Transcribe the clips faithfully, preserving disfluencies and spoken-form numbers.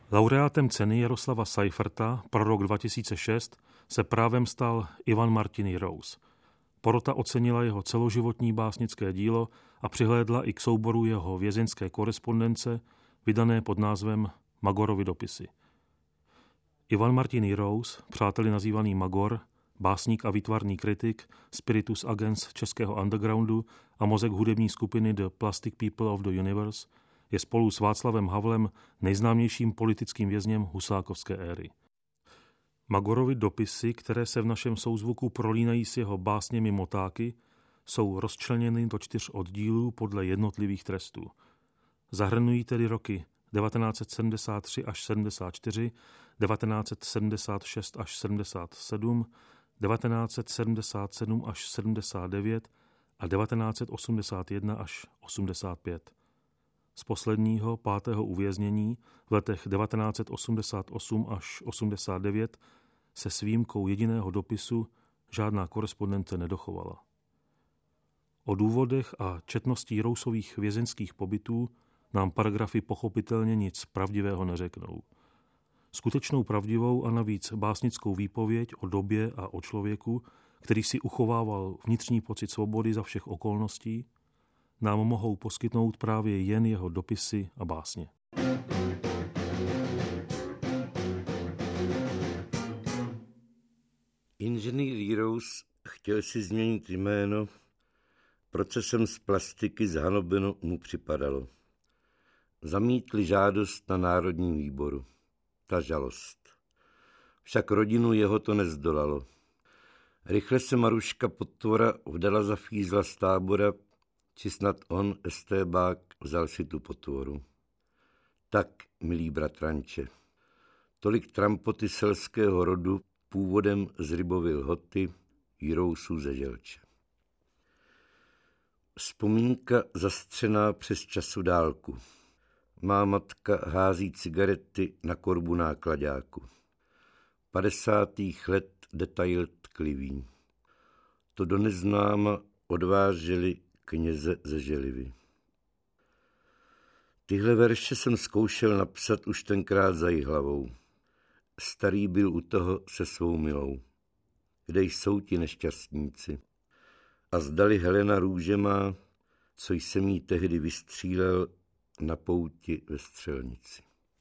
Laureátem ceny Jaroslava Seiferta pro rok dva tisíce šest se právem stal Ivan Martin Rose. Porota ocenila jeho celoživotní básnické dílo a přihlédla i k souboru jeho vězeňské korespondence, vydané pod názvem Magorovy dopisy. Ivan Martin Rose, přáteli nazývaný Magor, básník a výtvarný kritik, spiritus agens českého undergroundu a mozek hudební skupiny The Plastic People of the Universe, je spolu s Václavem Havlem nejznámějším politickým vězněm husákovské éry. Magorovy dopisy, které se v našem souzvuku prolínají s jeho básněmi motáky, jsou rozčleněny do čtyř oddílů podle jednotlivých trestů. Zahrnují tedy roky devatenáct set sedmdesát tři až sedmdesát čtyři, devatenáct set sedmdesát šest až sedmdesát sedm, devatenáct set sedmdesát sedm až sedmdesát devět a devatenáct set osmdesát jedna až osmdesát pět. Z posledního, pátého uvěznění v letech devatenáct set osmdesát osm až osmdesát devět se s výjimkou jediného dopisu žádná korespondence nedochovala. O důvodech a četnosti Rousových vězeňských pobytů nám paragrafy pochopitelně nic pravdivého neřeknou. Skutečnou pravdivou a navíc básnickou výpověď o době a o člověku, který si uchovával vnitřní pocit svobody za všech okolností, nám mohou poskytnout právě jen jeho dopisy a básně. Inženýr Rose chtěl si změnit jméno, procesem z plastiky zhanobeno mu připadalo. Zamítli žádost na Národním výboru. Ta žalost. Však rodinu jeho to nezdolalo. Rychle se Maruška Potvora vdala za fízla z tábora, či snad on, estébák, vzal si tu potvoru. Tak, milý bratranče, tolik trampoty selského rodu, původem z Rybovy Lhoty, Jirousů ze Želče. Vzpomínka zastřená přes času dálku. Má matka hází cigarety na korbu náklaďáku. Padesátých let detail tklivý. To do neznáma odváželi kněze ze Želivy. Tyhle verše jsem zkoušel napsat už tenkrát za Jihlavou. Starý byl u toho se svou milou. Kde jsou ti nešťastníci? A zdali Helena růže má, co jsem jí tehdy vystřílel na pouti ve střelnici.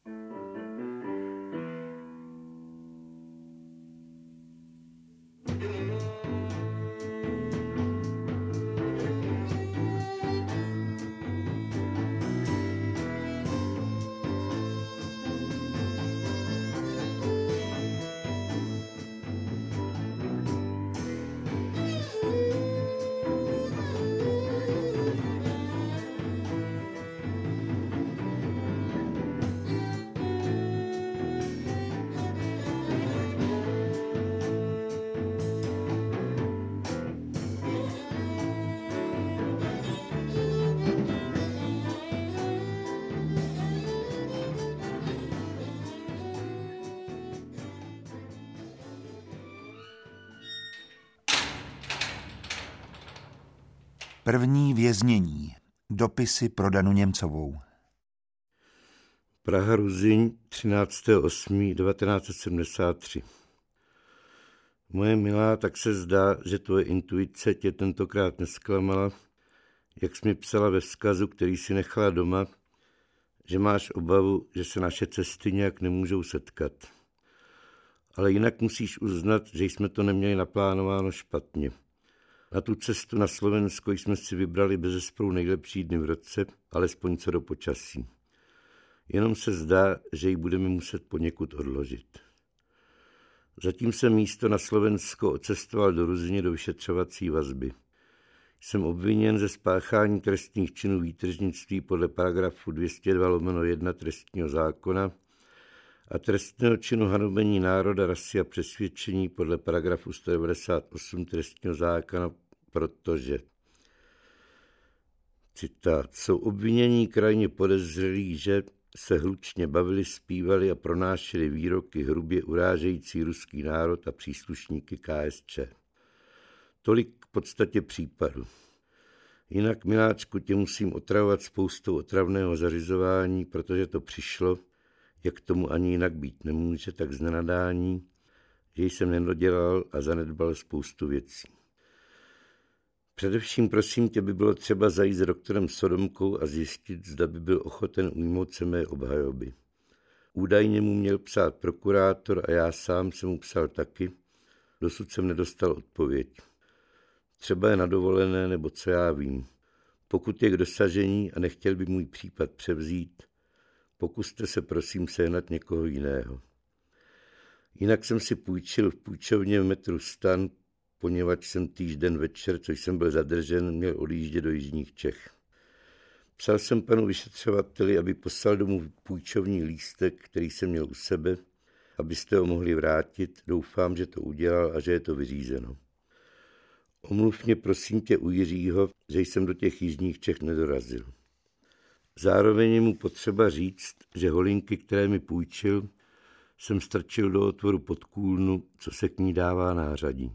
První věznění. Dopisy pro Danu Němcovou. Praha Ruzyň, třináctého osmého devatenáct set sedmdesát tři. Moje milá, tak se zdá, že tvoje intuice tě tentokrát nesklamala, jak jsi mi psala ve vzkazu, který si nechala doma, že máš obavu, že se naše cesty nějak nemůžou setkat. Ale jinak musíš uznat, že jsme to neměli naplánováno špatně. Na tu cestu na Slovensko jsme si vybrali bezesporu nejlepší dny v roce, alespoň co do počasí. Jenom se zdá, že ji budeme muset poněkud odložit. Zatím jsem místo na Slovensko odcestoval do Ruzyně do vyšetřovací vazby. Jsem obviněn ze spáchání trestných činů výtržnictví podle paragrafu dvě stě dva lomeno jedna trestního zákona a trestného činu hanobení národa, rasy a přesvědčení podle paragrafu sto devadesát osm trestního zákona, protože, citát, jsou obvinění krajně podezřelí, že se hlučně bavili, zpívali a pronášeli výroky hrubě urážející ruský národ a příslušníky K S Č. Tolik k podstatě případu. Jinak, miláčku, tě musím otravovat spoustou otravného zařizování, protože to přišlo, jak tomu ani jinak být nemůže, tak z nenadání, že jsem nedodělal a zanedbal spoustu věcí. Především prosím tě, by bylo třeba zajít s doktorem Sodomkou a zjistit, zda by byl ochoten ujmout se mé obhajoby. Údajně mu měl psát prokurátor a já sám jsem mu psal taky, dosud jsem nedostal odpověď. Třeba je na dovolené, nebo co já vím. Pokud je k dosažení a nechtěl by můj případ převzít, pokuste se prosím sehnat někoho jiného. Jinak jsem si půjčil v půjčovně v metru Stan, poněvadž jsem týžden večer, co jsem byl zadržen, měl odjíždět do jižních Čech. Psal jsem panu vyšetřovateli, aby poslal domů půjčovní lístek, který jsem měl u sebe, abyste ho mohli vrátit. Doufám, že to udělal a že je to vyřízeno. Omluv mě prosím tě u Jiřího, že jsem do těch jižních Čech nedorazil. Zároveň je mu potřeba říct, že holinky, které mi půjčil, jsem strčil do otvoru pod kůlnu, co se k ní dává nářadí.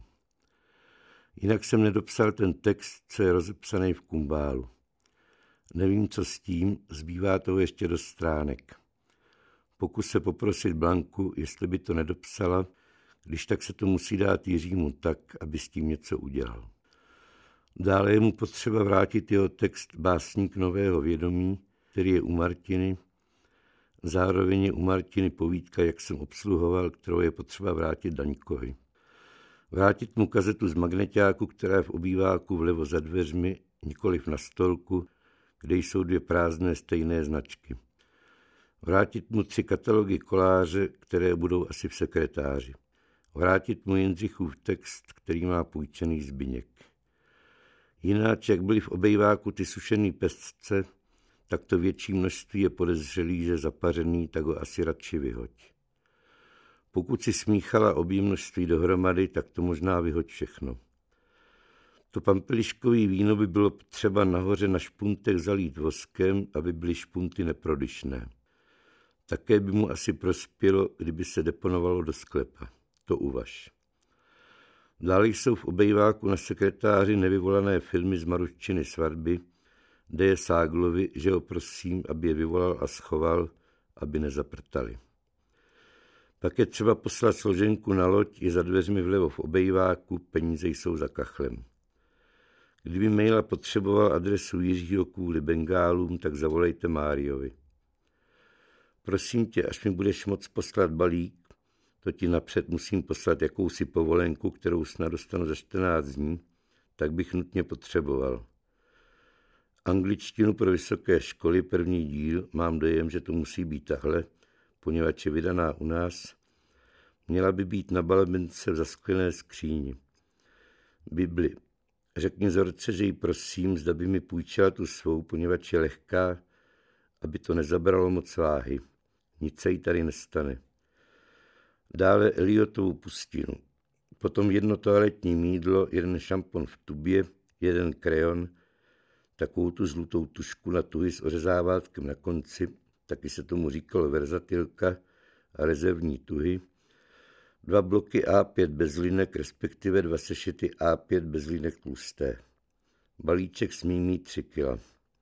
Jinak jsem nedopsal ten text, co je rozepsaný v kumbálu. Nevím, co s tím, zbývá toho ještě dost stránek. Pokus se poprosit Blanku, jestli by to nedopsala, když tak se to musí dát Jiřímu tak, aby s tím něco udělal. Dále je mu potřeba vrátit jeho text Básník nového vědomí, který je u Martiny. Zároveň je u Martiny povídka, jak jsem obsluhoval, kterou je potřeba vrátit Daňkovi. Vrátit mu kazetu z magneťáku, která je v obýváku vlevo za dveřmi, nikoliv na stolku, kde jsou dvě prázdné stejné značky. Vrátit mu tři katalogy koláře, které budou asi v sekretáři. Vrátit mu Jindřichův text, který má půjčený Zbyněk. Jináč, jak byly v obejváku ty sušený pestce, tak to větší množství je podezřelý, že zapařený, tak ho asi radši vyhoď. Pokud si smíchala obě množství dohromady, tak to možná vyhoď všechno. To pampeliškový víno by bylo třeba nahoře na špuntech zalít voskem, aby byly špunty neprodyšné. Také by mu asi prospělo, kdyby se deponovalo do sklepa. To uvaž. Dále jsou v obejváku na sekretáři nevyvolané filmy z Maruščiny svatby, kde je Ságlovi, že ho prosím, aby je vyvolal a schoval, aby nezaprtali. Pak je třeba poslat složenku na loď, je za dveřmi vlevo v obejváku, peníze jsou za kachlem. Kdyby maila potřeboval adresu Jiřího kvůli Bengálům, tak zavolejte Máriovi. Prosím tě, až mi budeš moc poslat balík, to ti napřed musím poslat jakousi povolenku, kterou snad dostanu za čtrnáct dní, tak bych nutně potřeboval. Angličtinu pro vysoké školy, první díl, mám dojem, že to musí být tahle, poněvadž je vydaná u nás. Měla by být na balbence v zasklené skříni. Bibli. Řekni Zorce, že jí prosím, zda by mi půjčila tu svou, poněvadž je lehká, aby to nezabralo moc váhy. Nic se jí tady nestane. Dále Eliotovu pustinu. Potom jedno toaletní mýdlo, jeden šampon v tubě, jeden krejon, takovou tu žlutou tušku na tuhy s ořezávátkem na konci, taky se tomu říkalo verzatilka a rezervní tuhy, dva bloky á pět bez linek, respektive dva sešity á pět bez linek tlusté. Balíček smí mít tři kila.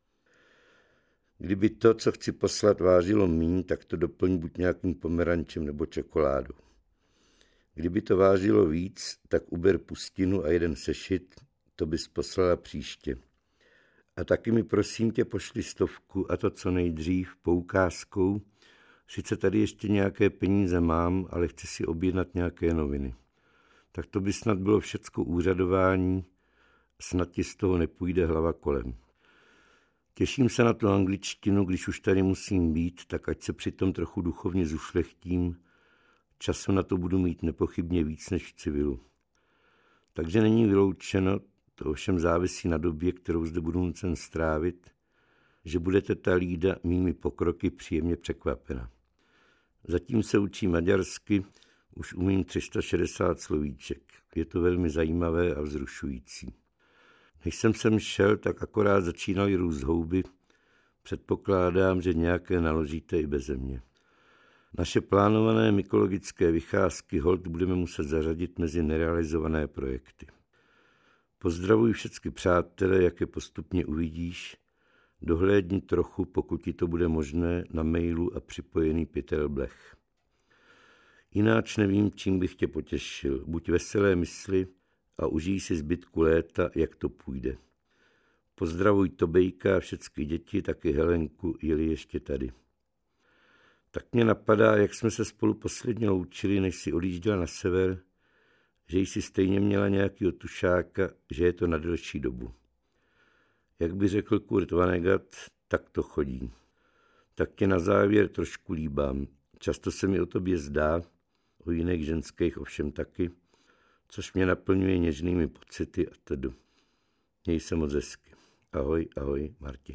Kdyby to, co chci poslat, vážilo míň, tak to doplň buď nějakým pomerančem nebo čokoládou. Kdyby to vážilo víc, tak uber pustinu a jeden sešit, to bys poslala příště. A taky mi prosím tě pošli stovku, a to co nejdřív, poukázkou. Sice tady ještě nějaké peníze mám, ale chci si objednat nějaké noviny. Tak to by snad bylo všecko úřadování, snad ti z toho nepůjde hlava kolem. Těším se na tu angličtinu, když už tady musím být, tak ať se přitom trochu duchovně zušlechtím. Času na to budu mít nepochybně víc než v civilu. Takže není vyloučeno, to ovšem závisí na době, kterou zde budu nucen strávit, že budete ta Lída mými pokroky příjemně překvapena. Zatím se učí maďarsky, už umím tři sta šedesát slovíček. Je to velmi zajímavé a vzrušující. Než jsem sem šel, tak akorát začínaly růst houby. Předpokládám, že nějaké naložíte i beze mě. Naše plánované mykologické vycházky holt budeme muset zařadit mezi nerealizované projekty. Pozdravuji všechny přátelé, jak je postupně uvidíš, Dohlédni trochu, pokud ti to bude možné, na mailu a připojený pytelblech. Jináč nevím, čím bych tě potěšil. Buď veselé mysli a užij si zbytku léta, jak to půjde. Pozdravuj Tobejka a všechny děti, taky Helenku, je-li ještě tady. Tak mě napadá, jak jsme se spolu posledně loučili, než si odjížděla na sever, že jsi stejně měla nějakýho tušáka, že je to na delší dobu. Jak by řekl Kurt Vonnegut, tak to chodí. Tak tě na závěr trošku líbám. Často se mi o tobě zdá, o jiných ženských ovšem taky, což mě naplňuje něžnými pocity a tedy. Měj se moc hezky. Ahoj, ahoj, Martin.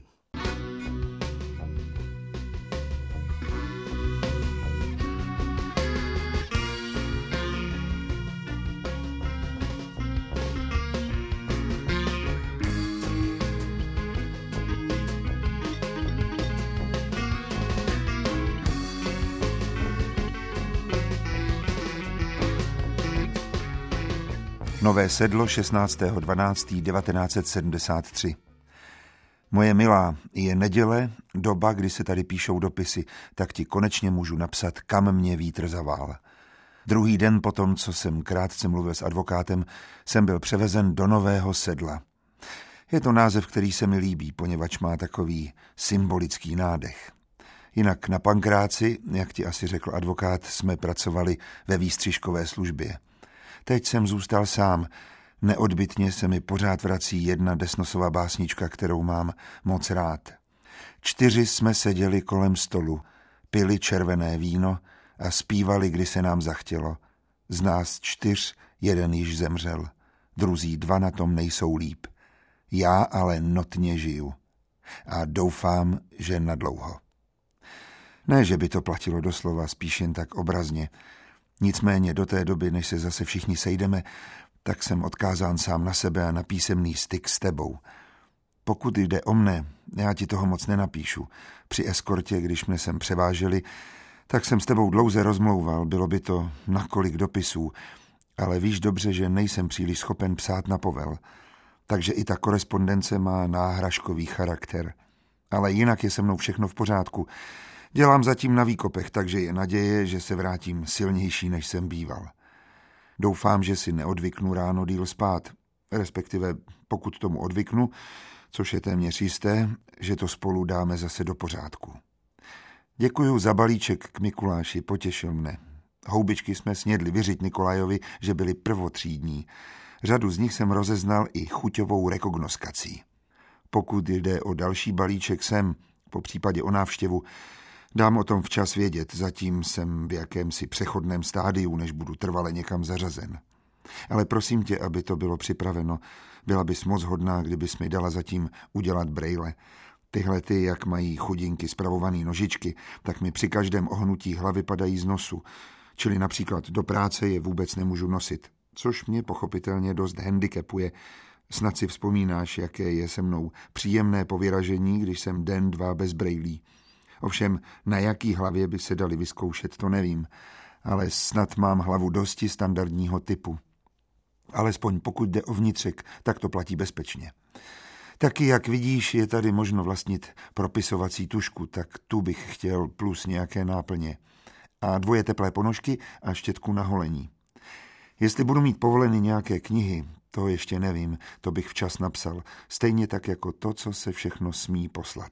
Nové Sedlo, šestnáctého dvanáctého devatenáct set sedmdesát tři. Moje milá, je neděle, doba, kdy se tady píšou dopisy, tak ti konečně můžu napsat, kam mě vítr zavál. Druhý den potom, co jsem krátce mluvil s advokátem, jsem byl převezen do Nového Sedla. Je to název, který se mi líbí, poněvadž má takový symbolický nádech. Jinak na Pankráci, jak ti asi řekl advokát, jsme pracovali ve výstřižkové službě. Teď jsem zůstal sám. Neodbytně se mi pořád vrací jedna Desnosova básnička, kterou mám moc rád. Čtyři jsme seděli kolem stolu, pili červené víno a zpívali, kdy se nám zachtělo. Z nás čtyř jeden již zemřel, druzí dva na tom nejsou líp. Já ale notně žiju a doufám, že nadlouho. Ne, že by to platilo doslova, spíš jen tak obrazně. Nicméně do té doby, než se zase všichni sejdeme, tak jsem odkázán sám na sebe a na písemný styk s tebou. Pokud jde o mne, já ti toho moc nenapíšu. Při eskortě, když mne sem převáželi, tak jsem s tebou dlouze rozmlouval, bylo by to na kolik dopisů, ale víš dobře, že nejsem příliš schopen psát na povel. Takže i ta korespondence má náhražkový charakter. Ale jinak je se mnou všechno v pořádku. Dělám zatím na výkopech, takže je naděje, že se vrátím silnější, než jsem býval. Doufám, že si neodvyknu ráno díl spát, respektive pokud tomu odvyknu, což je téměř jisté, že to spolu dáme zase do pořádku. Děkuju za balíček k Mikuláši, potěšil mne. Houbičky jsme snědli vyřiď Nikolajovi, že byly prvotřídní. Řadu z nich jsem rozeznal i chuťovou rekognoskací. Pokud jde o další balíček sem, po případě o návštěvu, dám o tom včas vědět, zatím jsem v jakémsi přechodném stádiu, než budu trvale někam zařazen. Ale prosím tě, aby to bylo připraveno. Byla bys moc hodná, kdybys mi dala zatím udělat brejle. Tyhle ty, jak mají chudinky spravovaný nožičky, tak mi při každém ohnutí hlavy padají z nosu. Čili například do práce je vůbec nemůžu nosit, což mě pochopitelně dost handicapuje. Snad si vzpomínáš, jaké je se mnou příjemné povyražení, když jsem den, dva bez brejlí. Ovšem, na jaký hlavě by se dali vyzkoušet, to nevím, ale snad mám hlavu dosti standardního typu. Alespoň pokud jde o vnitřek, tak to platí bezpečně. Taky, jak vidíš, je tady možno vlastnit propisovací tužku, tak tu bych chtěl plus nějaké náplně. A dvoje teplé ponožky a štětku na holení. Jestli budu mít povoleny nějaké knihy, to ještě nevím, to bych včas napsal, stejně tak jako to, co se všechno smí poslat.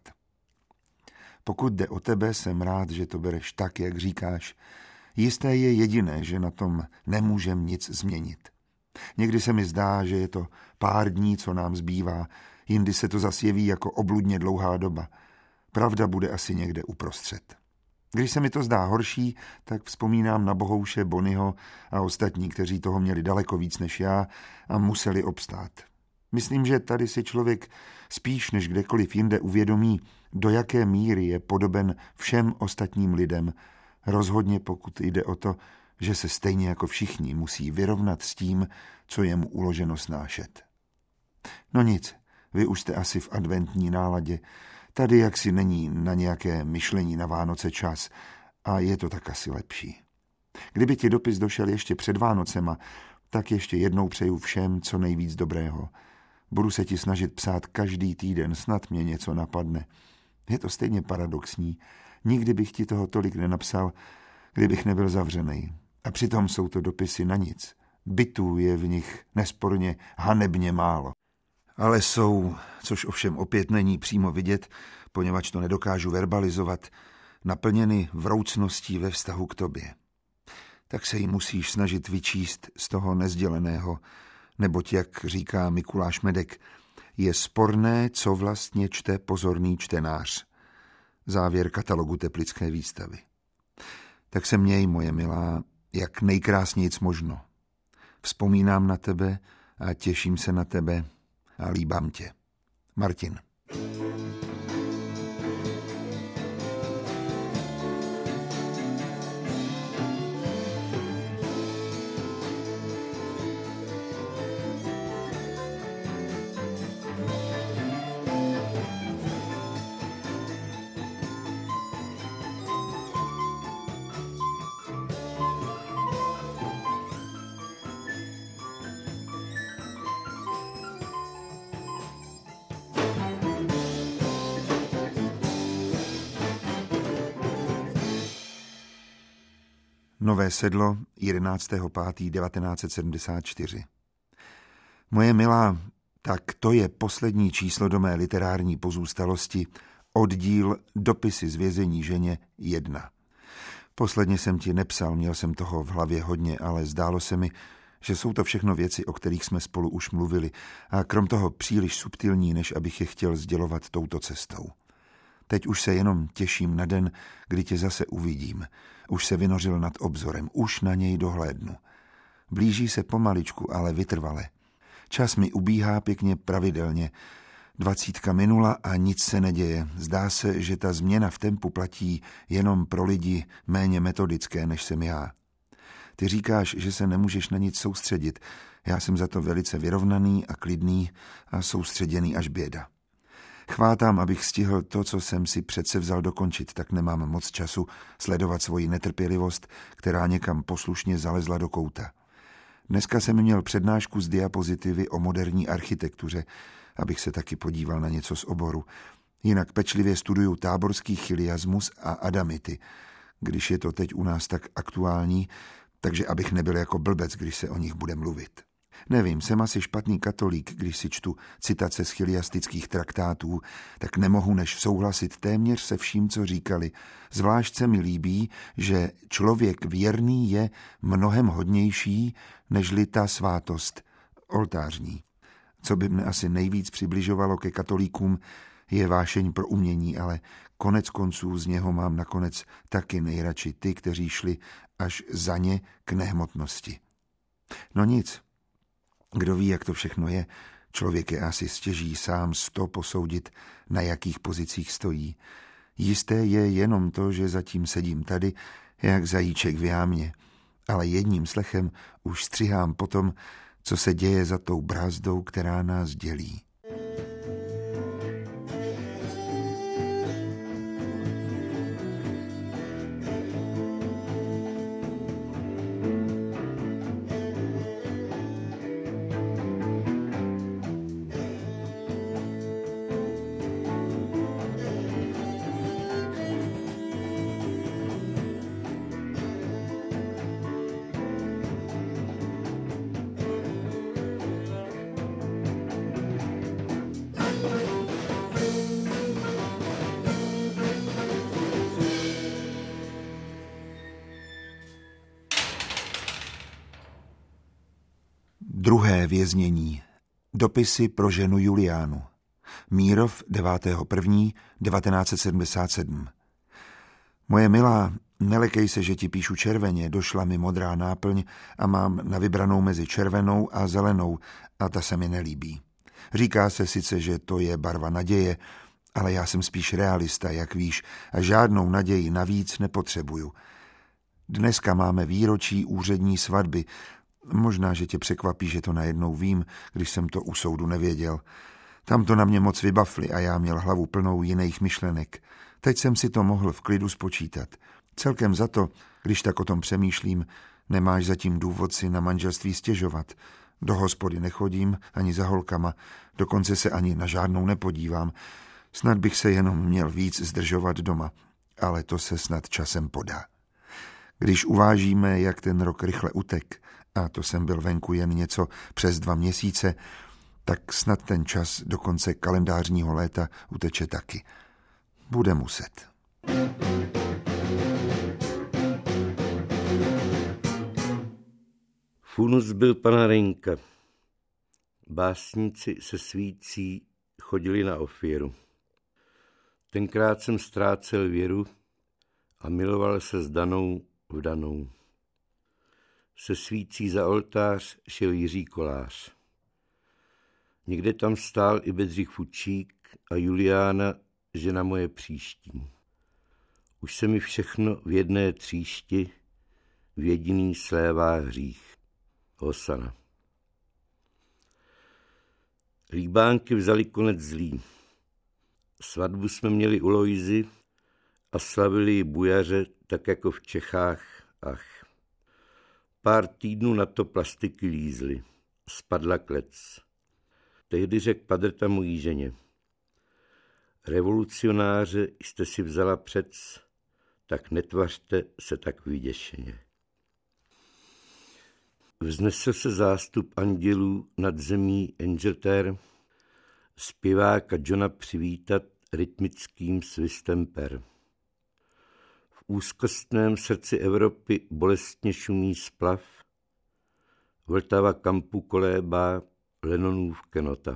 Pokud jde o tebe, jsem rád, že to bereš tak, jak říkáš. Jisté je jediné, že na tom nemůžem nic změnit. Někdy se mi zdá, že je to pár dní, co nám zbývá, jindy se to zas jeví jako obludně dlouhá doba. Pravda bude asi někde uprostřed. Když se mi to zdá horší, tak vzpomínám na Bohouše, Bonyho a ostatní, kteří toho měli daleko víc než já a museli obstát. Myslím, že tady si člověk spíš než kdekoliv jinde uvědomí, do jaké míry je podoben všem ostatním lidem, rozhodně pokud jde o to, že se stejně jako všichni musí vyrovnat s tím, co je mu uloženo snášet. No nic, vy už jste asi v adventní náladě, tady jaksi není na nějaké myšlení na Vánoce čas a je to tak asi lepší. Kdyby ti dopis došel ještě před Vánocema, tak ještě jednou přeju všem co nejvíc dobrého. Budu se ti snažit psát každý týden, snad mě něco napadne. Je to stejně paradoxní. Nikdy bych ti toho tolik nenapsal, kdybych nebyl zavřenej. A přitom jsou to dopisy na nic. Bytů je v nich nesporně hanebně málo. Ale jsou, což ovšem opět není přímo vidět, poněvadž to nedokážu verbalizovat, naplněny vroucností ve vztahu k tobě. Tak se jí musíš snažit vyčíst z toho nezděleného, neboť, jak říká Mikuláš Medek, je sporné, co vlastně čte pozorný čtenář. Závěr katalogu Teplické výstavy. Tak se měj, moje milá, jak nejkrásnějc možno. Vzpomínám na tebe a těším se na tebe a líbám tě. Martin. Nové Sedlo, jedenáctého pátého devatenáct set sedmdesát čtyři. Moje milá, tak to je poslední číslo do mé literární pozůstalosti, oddíl Dopisy z vězení ženě jedna. Posledně jsem ti nepsal, měl jsem toho v hlavě hodně, ale zdálo se mi, že jsou to všechno věci, o kterých jsme spolu už mluvili a krom toho příliš subtilní, než abych je chtěl sdělovat touto cestou. Teď už se jenom těším na den, kdy tě zase uvidím. Už se vynořil nad obzorem, už na něj dohlédnu. Blíží se pomaličku, ale vytrvale. Čas mi ubíhá pěkně pravidelně. Dvacítka minula a nic se neděje. Zdá se, že ta změna v tempu platí jenom pro lidi méně metodické, než jsem já. Ty říkáš, že se nemůžeš na nic soustředit. Já jsem za to velice vyrovnaný a klidný a soustředěný až běda. Chvátám, abych stihl to, co jsem si přece vzal dokončit, tak nemám moc času sledovat svoji netrpělivost, která někam poslušně zalezla do kouta. Dneska jsem měl přednášku z diapozitivy o moderní architektuře, abych se taky podíval na něco z oboru. Jinak pečlivě studuju táborský chiliasmus a adamity, když je to teď u nás tak aktuální, takže abych nebyl jako blbec, když se o nich bude mluvit. Nevím, jsem asi špatný katolík, když si čtu citace z chiliastických traktátů, tak nemohu než souhlasit téměř se vším, co říkali. Zvlášť se mi líbí, že člověk věrný je mnohem hodnější, nežli ta svátost oltářní. Co by mne asi nejvíc přibližovalo ke katolíkům, je vášeň pro umění, ale konec konců z něho mám nakonec taky nejradši ty, kteří šli až za ně k nehmotnosti. No nic. Kdo ví, jak to všechno je, člověk je asi stěží sám sto posoudit, na jakých pozicích stojí. Jisté je jenom to, že zatím sedím tady, jak zajíček v jámě, ale jedním slechem už střihám potom, co se děje za tou brázdou, která nás dělí. Druhé věznění. Dopisy pro ženu Juliánu. Mírov devátého prvního devatenáct set sedmdesát sedm. Moje milá, nelekej se, že ti píšu červeně, došla mi modrá náplň a mám na vybranou mezi červenou a zelenou a ta se mi nelíbí. Říká se sice, že to je barva naděje, ale já jsem spíš realista, jak víš, a žádnou naději navíc nepotřebuju. Dneska máme výročí úřední svatby. Možná, že tě překvapí, že to najednou vím, když jsem to u soudu nevěděl. Tam to na mě moc vybafli a já měl hlavu plnou jiných myšlenek. Teď jsem si to mohl v klidu spočítat. Celkem za to, když tak o tom přemýšlím, nemáš zatím důvod si na manželství stěžovat. Do hospody nechodím, ani za holkama, dokonce se ani na žádnou nepodívám. Snad bych se jenom měl víc zdržovat doma, ale to se snad časem podá. Když uvážíme, jak ten rok rychle utek, a to jsem byl venku jen něco přes dva měsíce, tak snad ten čas do konce kalendářního léta uteče taky. Bude muset. Funus byl pana Reňka. Básníci se svící chodili na ofěru. Tenkrát jsem ztrácel věru a miloval se s Danou v Danou. Se svící za oltář šel Jiří Kolář. Někde tam stál i Bedřich Fučík a Juliána, žena moje příští. Už se mi všechno v jedné tříšti, v jediný slévá hřích. Hosana. Líbánky vzali konec zlý. Svatbu jsme měli u Lojzy a slavili ji bujaře, tak jako v Čechách, ach. Pár týdnů na to plastiky lízly. Spadla klec. Tehdy řekl Padrta mojí ženě: revolucionáře jste si vzala přec, tak netvařte se tak vyděšeně. Vznesl se zástup andělů nad zemí Angleterre, zpěváka Johna přivítat rytmickým svistem per. V úzkostném srdci Evropy bolestně šumí splav, Vltava kampu kolébá Lenonův kenotav.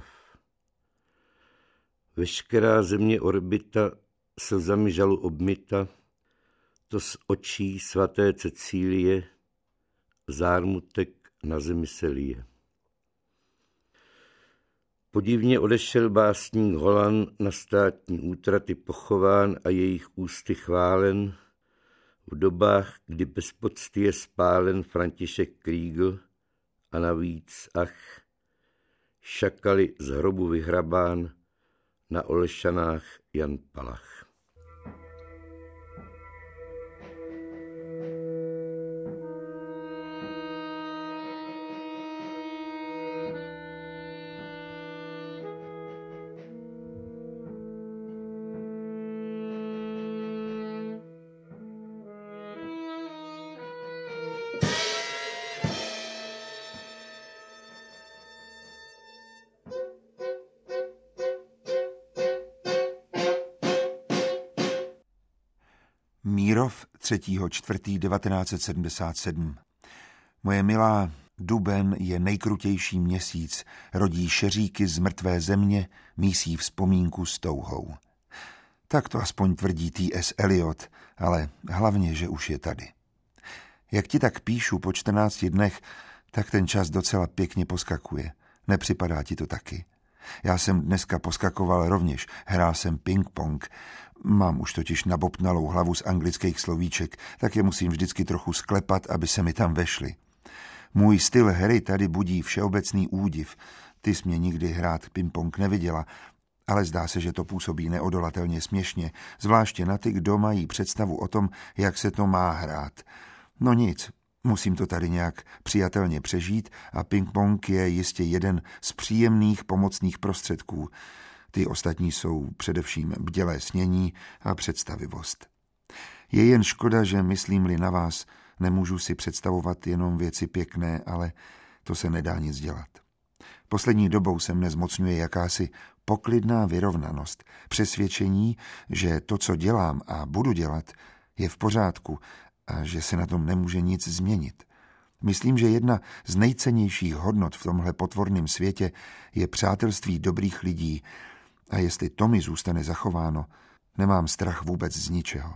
Veškerá země orbita slzami žalu obmyta, to z očí svaté Cecílie zármutek na zemi se lije. Podivně odešel básník Holan, na státní útraty pochován a jejich ústy chválen, v dobách, kdy bez pocty je spálen František Krígl a navíc, ach, šakali z hrobu vyhrabán, na Olšanách Jan Palach. Mírov třetího čtvrtého devatenáct set sedmdesát sedm. Moje milá, duben je nejkrutější měsíc, rodí šeříky z mrtvé země, mísí vzpomínku s touhou. Tak to aspoň tvrdí T S Eliot, ale hlavně, že už je tady. Jak ti tak píšu po čtrnácti dnech, tak ten čas docela pěkně poskakuje. Nepřipadá ti to taky? Já jsem dneska poskakoval rovněž, hrál jsem ping-pong. Mám už totiž nabobtnalou hlavu z anglických slovíček, tak je musím vždycky trochu sklepat, aby se mi tam vešly. Můj styl hry tady budí všeobecný údiv. Ty jsi mě nikdy hrát ping-pong neviděla, ale zdá se, že to působí neodolatelně směšně, zvláště na ty, kdo mají představu o tom, jak se to má hrát. No nic, musím to tady nějak přijatelně přežít a ping-pong je jistě jeden z příjemných pomocných prostředků. Ty ostatní jsou především bdělé snění a představivost. Je jen škoda, že myslím-li na vás, nemůžu si představovat jenom věci pěkné, ale to se nedá nic dělat. Poslední dobou se mne zmocňuje jakási poklidná vyrovnanost, přesvědčení, že to, co dělám a budu dělat, je v pořádku a že se na tom nemůže nic změnit. Myslím, že jedna z nejcennějších hodnot v tomhle potvorném světě je přátelství dobrých lidí a jestli to mi zůstane zachováno, nemám strach vůbec z ničeho.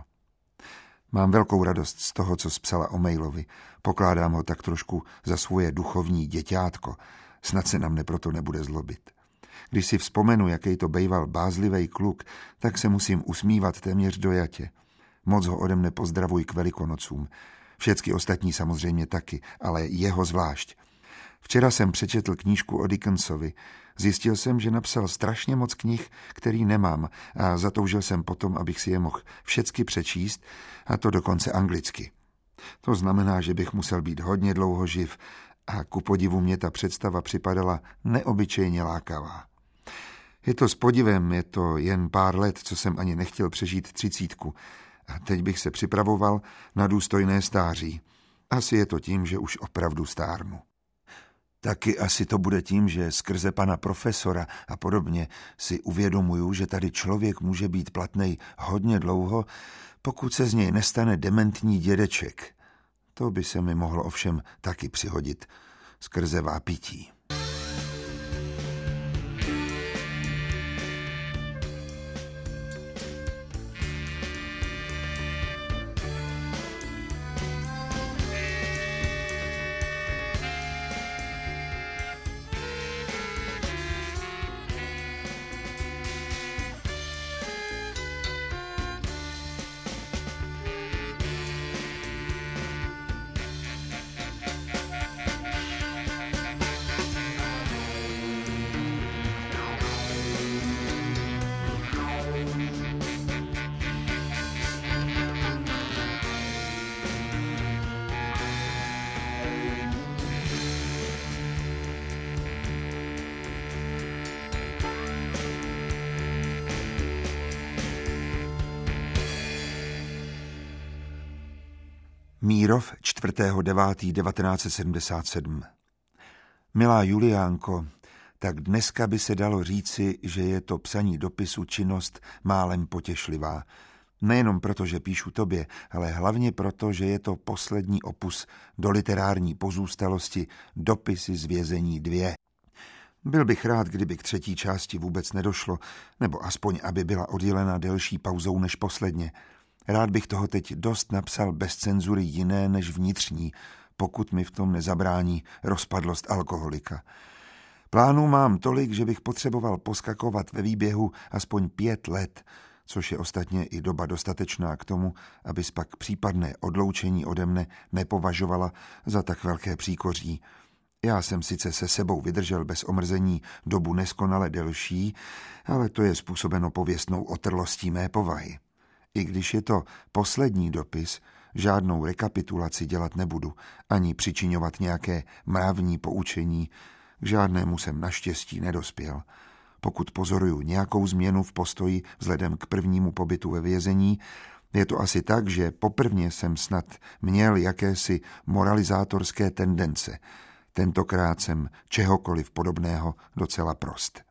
Mám velkou radost z toho, co spsala o Mailovi. Pokládám ho tak trošku za svoje duchovní děťátko. Snad se na mne proto nebude zlobit. Když si vzpomenu, jaký to bejval bázlivej kluk, tak se musím usmívat téměř dojatě. Moc ho ode mne pozdravuj k Velikonocům. Všecky ostatní samozřejmě taky, ale jeho zvlášť. Včera jsem přečetl knížku o Dickensovi. Zjistil jsem, že napsal strašně moc knih, který nemám, a zatoužil jsem potom, abych si je mohl všecky přečíst, a to dokonce anglicky. To znamená, že bych musel být hodně dlouho živ a ku podivu mě ta představa připadala neobyčejně lákavá. Je to s podivem, je to jen pár let, co jsem ani nechtěl přežít třicítku a teď bych se připravoval na důstojné stáří. Asi je to tím, že už opravdu stárnu. Taky asi to bude tím, že skrze pana profesora a podobně si uvědomuju, že tady člověk může být platnej hodně dlouho, pokud se z něj nestane dementní dědeček. To by se mi mohlo ovšem taky přihodit skrze vápití. Mírov čtvrtého devátého devatenáct set sedmdesát sedm. Milá Juliánko, tak dneska by se dalo říci, že je to psaní dopisu činnost málem potěšlivá. Nejenom proto, že píšu tobě, ale hlavně proto, že je to poslední opus do literární pozůstalosti Dopisy z vězení dvě. Byl bych rád, kdyby k třetí části vůbec nedošlo, nebo aspoň, aby byla oddělena delší pauzou než posledně. Rád bych toho teď dost napsal bez cenzury jiné než vnitřní, pokud mi v tom nezabrání rozpadlost alkoholika. Plánů mám tolik, že bych potřeboval poskakovat ve výběhu aspoň pět let, což je ostatně i doba dostatečná k tomu, abys pak případné odloučení ode mne nepovažovala za tak velké příkoří. Já jsem sice se sebou vydržel bez omrzení dobu neskonale delší, ale to je způsobeno pověstnou otrlostí mé povahy. I když je to poslední dopis, žádnou rekapitulaci dělat nebudu, ani přičiňovat nějaké mravní poučení, k žádnému jsem naštěstí nedospěl. Pokud pozoruju nějakou změnu v postoji vzhledem k prvnímu pobytu ve vězení, je to asi tak, že poprvně jsem snad měl jakési moralizátorské tendence. Tentokrát jsem čehokoliv podobného docela prost.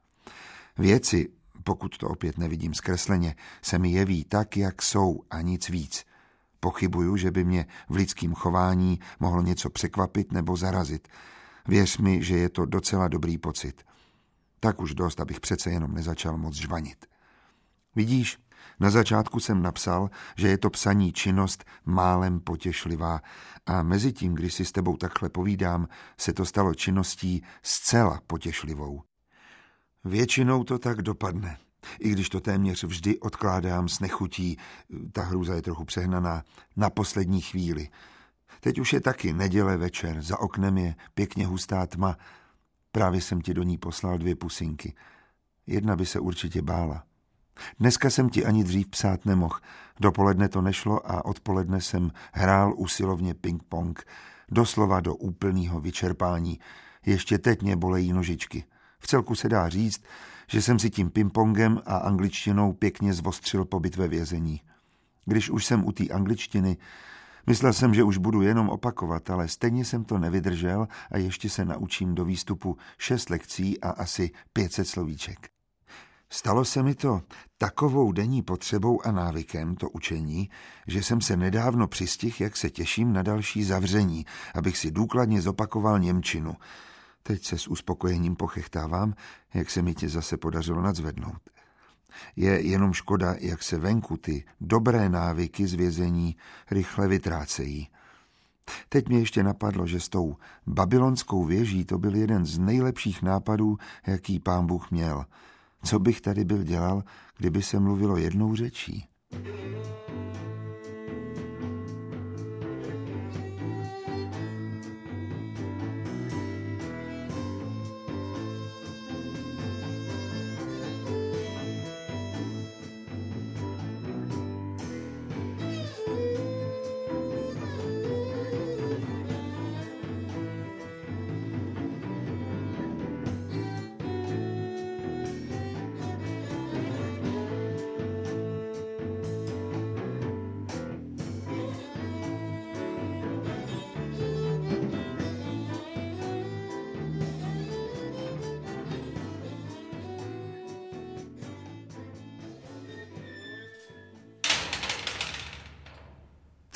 Věci, pokud to opět nevidím zkresleně, se mi jeví tak, jak jsou a nic víc. Pochybuju, že by mě v lidském chování mohlo něco překvapit nebo zarazit. Věř mi, že je to docela dobrý pocit. Tak už dost, abych přece jenom nezačal moc žvanit. Vidíš, na začátku jsem napsal, že je to psaní činnost málem potěšlivá a mezi tím, když si s tebou takhle povídám, se to stalo činností zcela potěšlivou. Většinou to tak dopadne, i když to téměř vždy odkládám s nechutí, ta hrůza je trochu přehnaná, na poslední chvíli. Teď už je taky neděle večer, za oknem je pěkně hustá tma. Právě jsem ti do ní poslal dvě pusinky. Jedna by se určitě bála. Dneska jsem ti ani dřív psát nemohl. Dopoledne to nešlo a odpoledne jsem hrál usilovně ping-pong. Doslova do úplného vyčerpání. Ještě teď mě bolejí nožičky. V celku se dá říct, že jsem si tím pingpongem a angličtinou pěkně zvostřil pobyt ve vězení. Když už jsem u té angličtiny, myslel jsem, že už budu jenom opakovat, ale stejně jsem to nevydržel a ještě se naučím do výstupu šest lekcí a asi pět set slovíček. Stalo se mi to takovou denní potřebou a návykem, to učení, že jsem se nedávno přistihl, jak se těším na další zavření, abych si důkladně zopakoval němčinu. Teď se s uspokojením pochechtávám, jak se mi tě zase podařilo nadzvednout. Je jenom škoda, jak se venku ty dobré návyky z vězení rychle vytrácejí. Teď mě ještě napadlo, že s tou babylonskou věží to byl jeden z nejlepších nápadů, jaký pán Bůh měl. Co bych tady byl dělal, kdyby se mluvilo jednou řečí?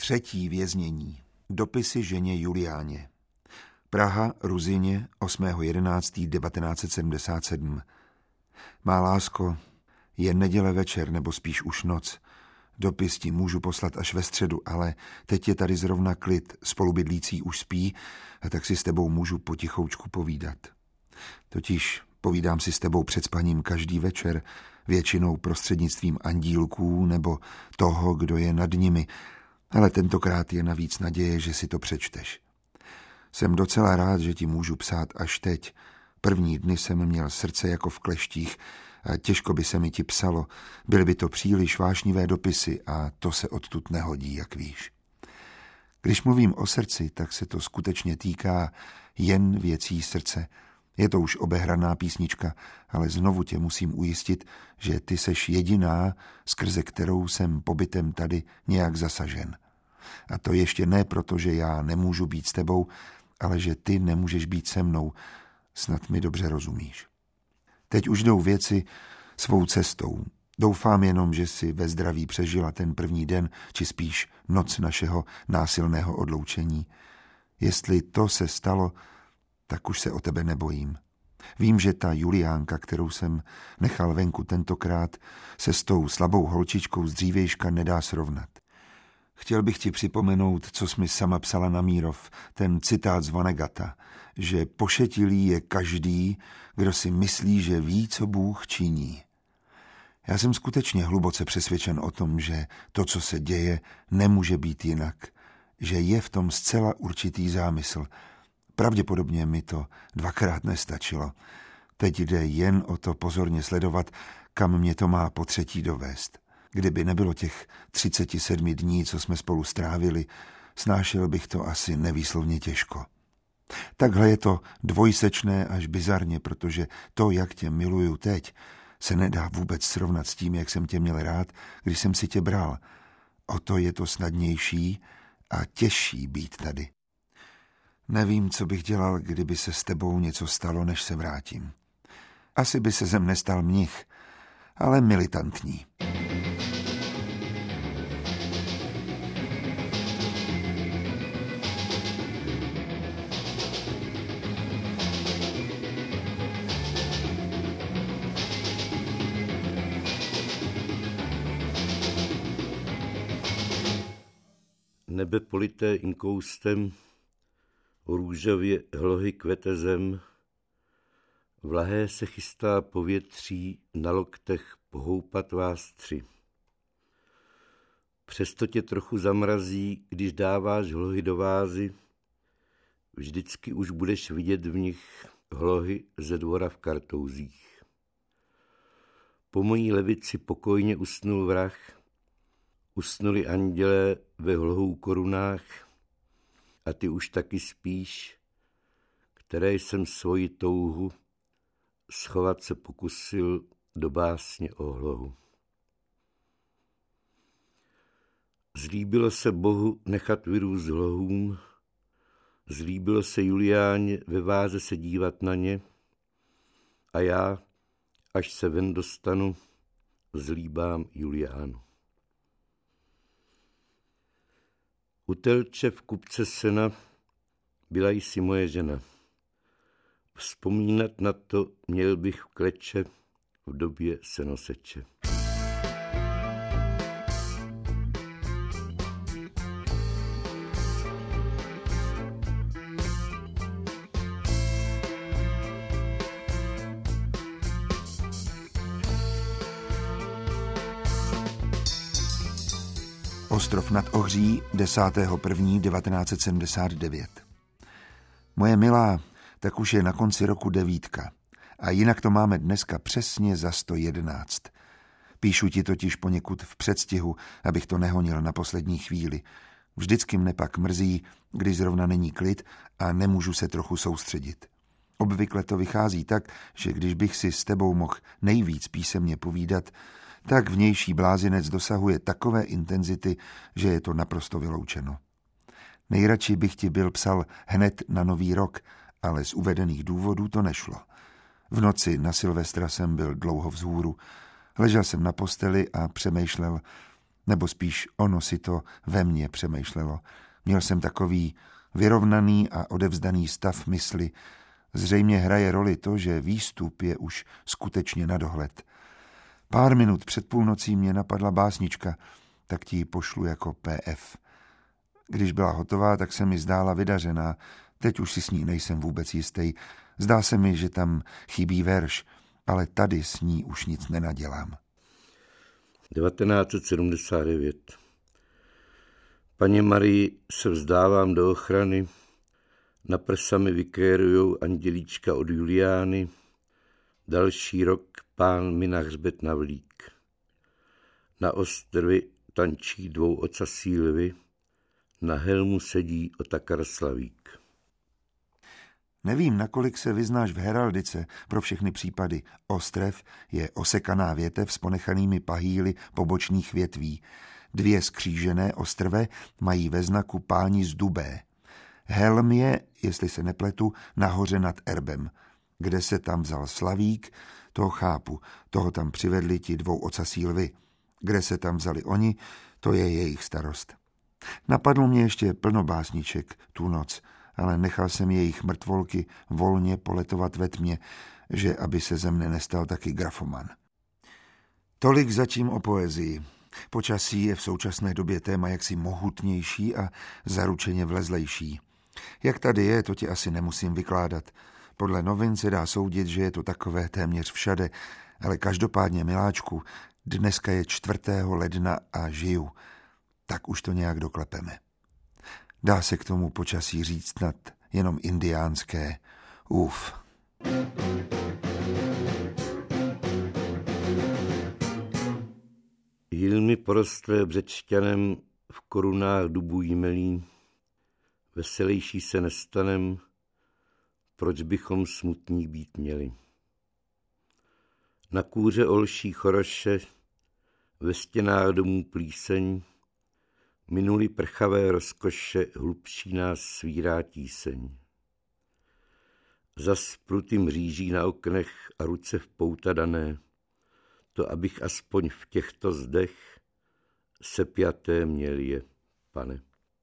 Třetí věznění. Dopisy ženě Juliáně. Praha, Ruzyně, osmého jedenáctého devatenáct set sedmdesát sedm. Má lásko, je neděle večer, nebo spíš už noc. Dopis ti můžu poslat až ve středu, ale teď je tady zrovna klid, spolubydlící už spí, a tak si s tebou můžu potichoučku povídat. Totiž povídám si s tebou před spaním každý večer, většinou prostřednictvím andílků nebo toho, kdo je nad nimi, ale tentokrát je navíc naděje, že si to přečteš. Jsem docela rád, že ti můžu psát až teď. První dny jsem měl srdce jako v kleštích a těžko by se mi ti psalo. Byly by to příliš vášnivé dopisy a to se odtud nehodí, jak víš. Když mluvím o srdci, tak se to skutečně týká jen věcí srdce. Je to už obehraná písnička, ale znovu tě musím ujistit, že ty seš jediná, skrze kterou jsem pobytem tady nějak zasažen. A to ještě ne proto, že já nemůžu být s tebou, ale že ty nemůžeš být se mnou. Snad mi dobře rozumíš. Teď už jdou věci svou cestou. Doufám jenom, že si ve zdraví přežila ten první den, či spíš noc našeho násilného odloučení. Jestli to se stalo, tak už se o tebe nebojím. Vím, že ta Juliánka, kterou jsem nechal venku tentokrát, se s tou slabou holčičkou z dřívějška nedá srovnat. Chtěl bych ti připomenout, co jsi mi sama psala na Mírov, ten citát z Vanegata, že pošetilý je každý, kdo si myslí, že ví, co Bůh činí. Já jsem skutečně hluboce přesvědčen o tom, že to, co se děje, nemůže být jinak, že je v tom zcela určitý zámysl. Pravděpodobně mi to dvakrát nestačilo. Teď jde jen o to pozorně sledovat, kam mě to má po třetí dovést. Kdyby nebylo těch třicet sedm dní, co jsme spolu strávili, snášel bych to asi nevýslovně těžko. Takhle je to dvojsečné až bizarně, protože to, jak tě miluju teď, se nedá vůbec srovnat s tím, jak jsem tě měl rád, když jsem si tě bral. O to je to snadnější a těžší být tady. Nevím, co bych dělal, kdyby se s tebou něco stalo, než se vrátím. Asi by se ze mne stal mnich, ale militantní. Nebe polité inkoustem, růžově hlohy kvete zem, vlahé se chystá povětří, na loktech pohoupat vás tři. Přesto tě trochu zamrazí, když dáváš hlohy do vázy, vždycky už budeš vidět v nich hlohy ze dvora v kartouzích. Po mojí levici pokojně usnul vrah, usnuli andělé ve hlohou korunách a ty už taky spíš, které jsem svoji touhu schovat se pokusil do básně o hlohu. Zlíbilo se Bohu nechat vyrůst hlohům, zlíbilo se Juliáně ve váze se dívat na ně a já, až se ven dostanu, zlíbám Juliánu. U telče v kupce sena byla jsi moje žena. Vzpomínat na to měl bych v kleče v době senoseče. Ostrov nad Ohří, desátého prvního devatenáct set sedmdesát devět. Moje milá, tak už je na konci roku devítka. A jinak to máme dneska přesně za sto jedenáct. Píšu ti totiž poněkud v předstihu, abych to nehonil na poslední chvíli. Vždycky mne pak mrzí, když zrovna není klid a nemůžu se trochu soustředit. Obvykle to vychází tak, že když bych si s tebou mohl nejvíc písemně povídat, tak vnější blázinec dosahuje takové intenzity, že je to naprosto vyloučeno. Nejradši bych ti byl psal hned na Nový rok, ale z uvedených důvodů to nešlo. V noci na Silvestra jsem byl dlouho vzhůru. Ležel jsem na posteli a přemýšlel, Nebo spíš ono si to ve mně přemýšlelo. Měl jsem takový vyrovnaný a odevzdaný stav mysli. Zřejmě hraje roli to, že výstup je už skutečně na dohled. Pár minut před půlnocí mě napadla básnička, tak ti ji pošlu jako P F. Když byla hotová, tak se mi zdála vydařená. Teď už si s ní nejsem vůbec jistý. Zdá se mi, že tam chybí verš, ale tady s ní už nic nenadělám. devatenáct set sedmdesát devět. Paně Marii se vzdávám do ochrany, na prsa mi vykérujou andělíčka od Juliány, další rok pán mi na hřbet navlík. Na ostrvi tančí dvou ocasí lvy, na helmu sedí Otakar Slavík. Nevím, nakolik se vyznáš v heraldice pro všechny případy. Ostrev je osekaná větev s ponechanými pahýly pobočných větví. Dvě skřížené ostrve mají ve znaku páni z Dubé. Helm je, jestli se nepletu, nahoře nad erbem. Kde se tam vzal Slavík, toho chápu, toho tam přivedli ti dvou ocasí lvy. Kde se tam vzali oni, to je jejich starost. Napadlo mě ještě plno básniček tu noc, ale nechal jsem jejich mrtvolky volně poletovat ve tmě, že aby se ze mne nestal taky grafoman. Tolik zatím o poezii. Počasí je v současné době téma jaksi mohutnější a zaručeně vlezlejší. Jak tady je, to ti asi nemusím vykládat. Podle novin se dá soudit, že je to takové téměř všade, ale každopádně, miláčku, dneska je čtvrtého ledna a žiju. Tak už to nějak doklepeme. Dá se k tomu počasí říct snad jenom indiánské. Uf. Jilmy porostlé břečťanem v korunách dubů jmelí, veselejší se nestanem, proč bychom smutní být měli. Na kůře olší choroše, ve stěnách domů plíseň, minuli prchavé rozkoše, hlubší nás svírá tíseň. Zas pruty mříží na oknech a ruce v pouta dané, to abych aspoň v těchto zdech sepjaté měl je, pane.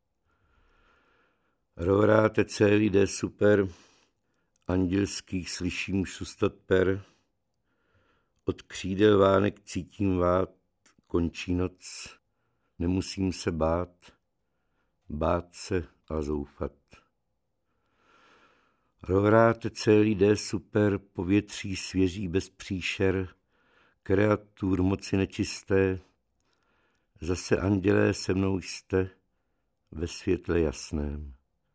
Rohráte celý jde super, andělských slyším šustat per, od křídel vánek cítím vát, končí noc, nemusím se bát, bát se a zoufat. Rohráte celý jde super, povětří svěží bez příšer, kreatur moci nečisté, zase andělé se mnou jste ve světle jasném.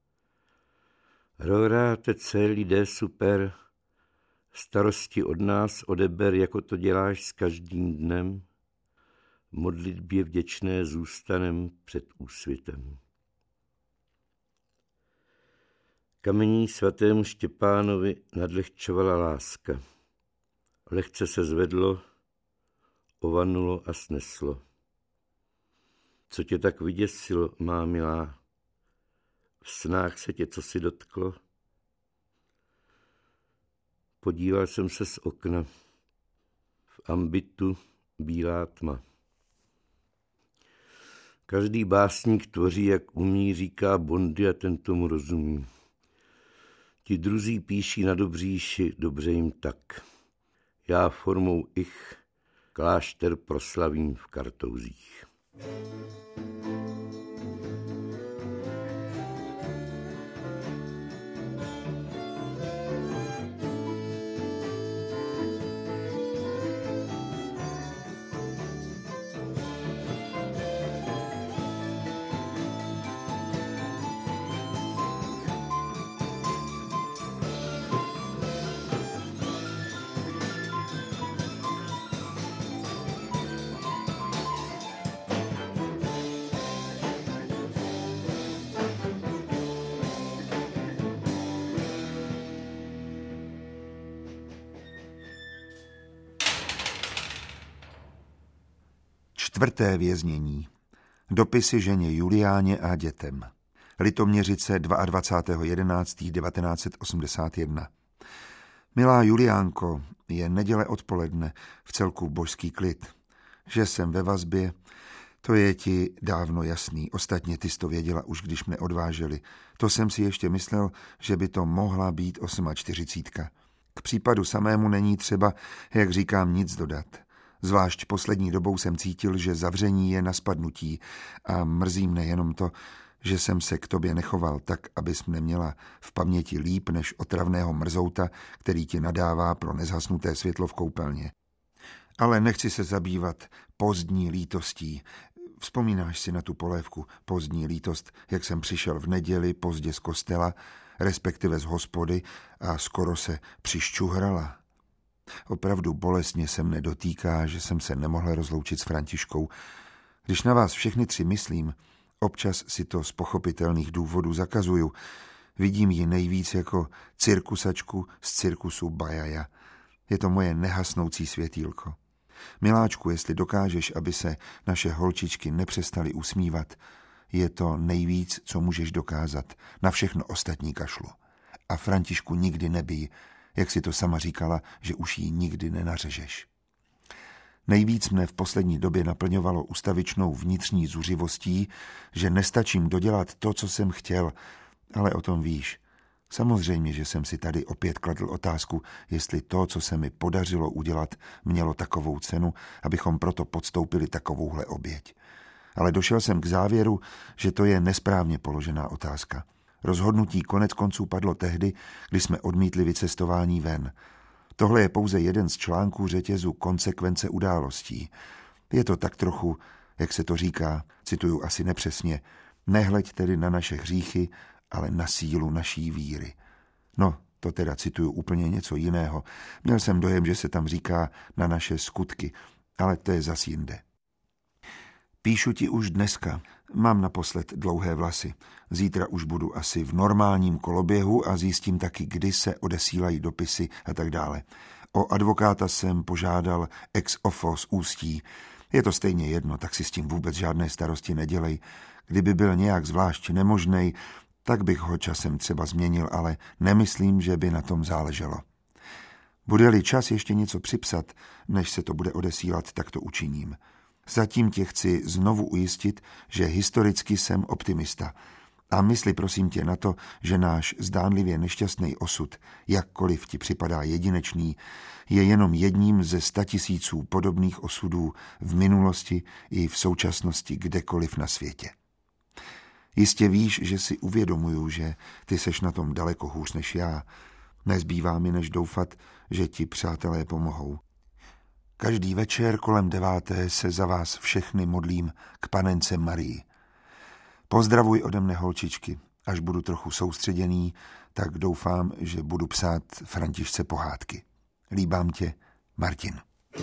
Rohráte celý jde super, starosti od nás odeber, jako to děláš s každým dnem, modlitbě vděčné zůstanem před úsvitem. Kamení svatému Štěpánovi nadlehčovala láska. Lehce se zvedlo, ovanulo a sneslo. Co tě tak vyděsilo, má milá? V snách se tě cosi dotklo? Podíval jsem se z okna. V ambitu bílá tma. Každý básník tvoří, jak umí, říká Bondy a ten tomu rozumí. Ti druzí píší na dobříši, dobře jim tak. Já formou ich klášter proslavím v Kartouzích. Čtvrté věznění. Dopisy ženě Juliáně a dětem. Litoměřice dvacátého druhého jedenáctého devatenáct set osmdesát jedna. Milá Juliánko, je neděle odpoledne, v celku božský klid. Že jsem ve vazbě, To je ti dávno jasný, ostatně ty jsi to věděla už, když mne odváželi. To jsem si ještě myslel, že by to mohla být čtyřicítka. K případu samému není třeba, jak říkám, nic dodat. Zvlášť poslední dobou jsem cítil, že zavření je na spadnutí a mrzí mne jenom to, že jsem se k tobě nechoval tak, abys mne měla v paměti líp než otravného mrzouta, který ti nadává pro nezhasnuté světlo v koupelně. Ale nechci se zabývat pozdní lítostí. Vzpomínáš si na tu polévku pozdní lítost, jak jsem přišel v neděli pozdě z kostela, respektive z hospody a skoro se přišťuhrala. Opravdu bolestně se mne dotýká, že jsem se nemohl rozloučit s Františkou. Když na vás všechny tři myslím, občas si to z pochopitelných důvodů zakazuju. Vidím ji nejvíc jako cirkusačku z cirkusu Bajaja. Je to moje nehasnoucí světýlko. Miláčku, jestli dokážeš, aby se naše holčičky nepřestaly usmívat, je to nejvíc, co můžeš dokázat. Na všechno ostatní kašlu. A Františku nikdy nebij, jak si to sama říkala, že už jí nikdy nenařežeš. Nejvíc mne v poslední době naplňovalo ustavičnou vnitřní zuřivostí, že nestačím dodělat to, co jsem chtěl, ale o tom víš. Samozřejmě, že jsem si tady opět kladl otázku, jestli to, co se mi podařilo udělat, mělo takovou cenu, abychom proto podstoupili takovouhle oběť. Ale došel jsem k závěru, že to je nesprávně položená otázka. Rozhodnutí konec konců padlo tehdy, když jsme odmítli vycestování ven. Tohle je pouze jeden z článků řetězu konsekvence událostí. Je to tak trochu, jak se to říká, cituju asi nepřesně, nehleď tedy na naše hříchy, ale na sílu naší víry. No, to teda cituju úplně něco jiného. Měl jsem dojem, že se tam říká na naše skutky, ale to je zas jinde. Píšu ti už dneska. Mám naposled dlouhé vlasy. Zítra už budu asi v normálním koloběhu a zjistím taky, kdy se odesílají dopisy a tak dále. O advokáta jsem požádal ex ofo z Ústí. Je to stejně jedno, tak si s tím vůbec žádné starosti nedělej. Kdyby byl nějak zvlášť nemožnej, tak bych ho časem třeba změnil, ale nemyslím, že by na tom záleželo. Bude-li čas ještě něco připsat, než se to bude odesílat, tak to učiním. Zatím tě chci znovu ujistit, že historicky jsem optimista. A mysli prosím tě na to, že náš zdánlivě nešťastný osud, jakkoliv ti připadá jedinečný, je jenom jedním ze statisíců podobných osudů v minulosti i v současnosti kdekoliv na světě. Jistě víš, že si uvědomuju, že ty seš na tom daleko hůř než já. Nezbývá mi než doufat, že ti přátelé pomohou. Každý večer kolem deváté se za vás všechny modlím k panence Marii. Pozdravuj ode mne holčičky. Až budu trochu soustředěný, tak doufám, že budu psát Františce pohádky. Líbám tě, Martin.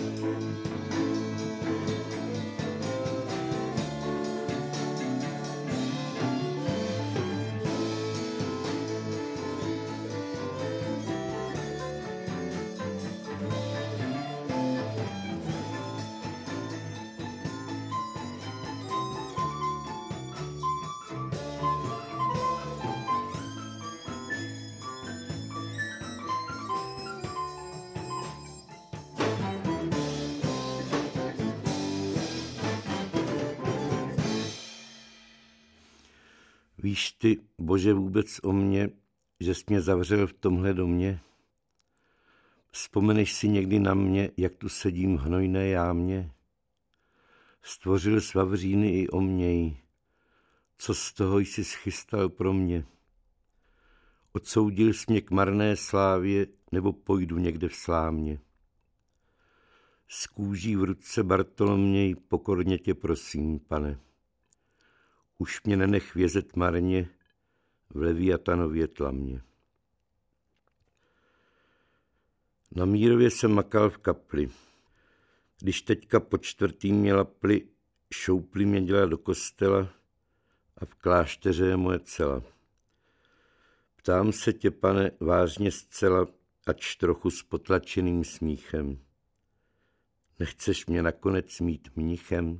Víš ty, Bože, vůbec o mně, že jsi mě zavřel v tomhle domě? Vzpomeneš si někdy na mě, jak tu sedím v hnojné jámě? Stvořil jsi vavříny i o mněj. Co z toho jsi schystal pro mě? Odsoudil jsi mě k marné slávě, nebo pojdu někde v slámě? S kůží v ruce Bartoloměj, pokorně tě prosím, Pane. Už mě nenech vězet marně v Leviatanově tlamě. Na Mírově jsem makal v kapli. Když teďka po čtvrtý měla pli, šoupli mě dělat do kostela a v klášteře je moje cela. Ptám se tě, Pane, vážně zcela, ač trochu s potlačeným smíchem. Nechceš mě nakonec mít mnichem?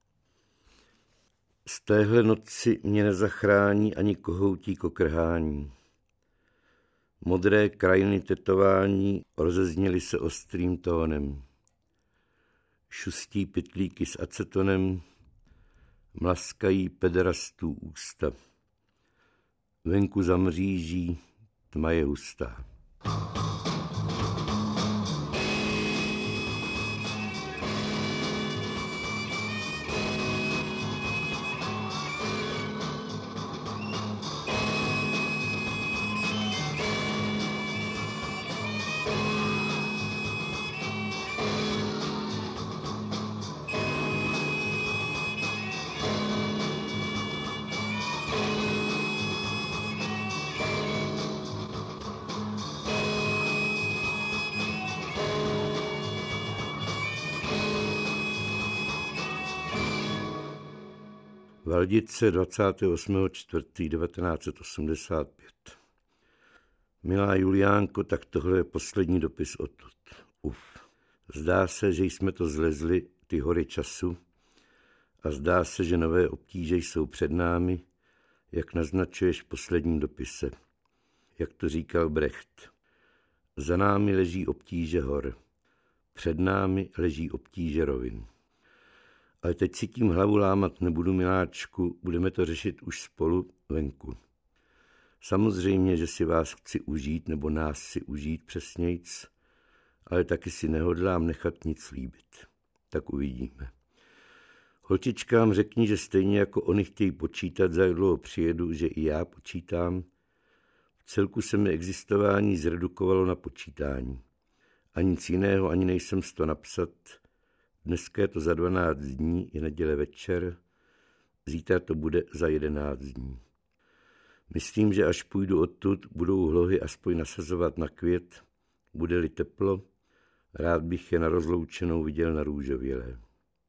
Z téhle noci mě nezachrání ani kohoutí kokrhání. Modré krajiny tetování rozezněly se ostrým tónem. Šustí pytlíky s acetonem, mlaskají pederastů ústa. Venku za mříží tma je hustá. Valdice dvacátého osmého čtvrtého devatenáct set osmdesát pět. Milá Juliánko, tak tohle je poslední dopis odtud. Uf. Zdá se, že jsme to zlezli, ty hory času, a zdá se, že nové obtíže jsou před námi, jak naznačuješ v posledním dopise. Jak to říkal Brecht. Za námi leží obtíže hor, před námi leží obtíže rovin. Ale teď si tím hlavu lámat nebudu, miláčku, budeme to řešit už spolu venku. Samozřejmě, že si vás chci užít, nebo nás si užít přesnějc, ale taky si nehodlám nechat nic líbit. Tak uvidíme. Holčičkám řekni, že stejně jako oni chtějí počítat, za jak dlouho přijedu, že i já počítám. V celku se mi existování zredukovalo na počítání. A nic jiného ani nejsem z to napsat. Dneska je to za dvanáct dní, je neděle večer, zítra to bude za jedenáct dní. Myslím, že až půjdu odtud, budou hlohy aspoň nasazovat na květ, bude-li teplo, rád bych je na rozloučenou viděl na růžovělé.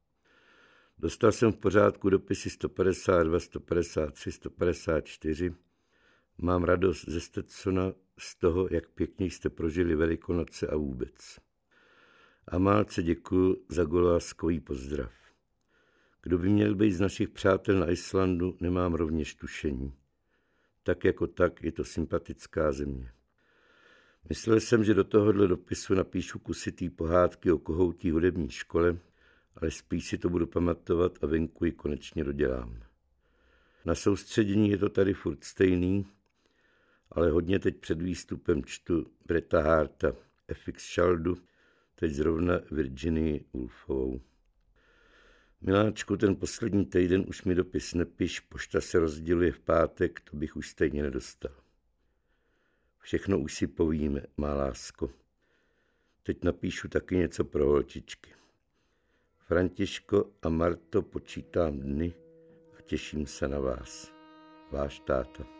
Dostal jsem v pořádku dopisy sto padesát dva, sto padesát tři, sto padesát čtyři. Mám radost ze Stetsona, z toho, jak pěkně jste prožili Velikonoce a vůbec. A Málce děkuju za goláskový pozdrav. Kdo by měl být z našich přátel na Islandu, nemám rovněž tušení. Tak jako tak je to sympatická země. Myslel jsem, že do tohohle dopisu napíšu kusitý pohádky o kohoutí hudební škole, ale spíš si to budu pamatovat a venku ji konečně dodělám. Na soustředění je to tady furt stejný, ale hodně teď před výstupem čtu Breta Harta, F X Shaldu, teď zrovna Virginii Woolfovou. Miláčku, ten poslední týden už mi dopis nepiš, pošta se rozděluje v pátek, to bych už stejně nedostal. Všechno už si povíme, má lásko. Teď napíšu taky něco pro holčičky. Františko a Marto, počítám dny a těším se na vás. Váš táta.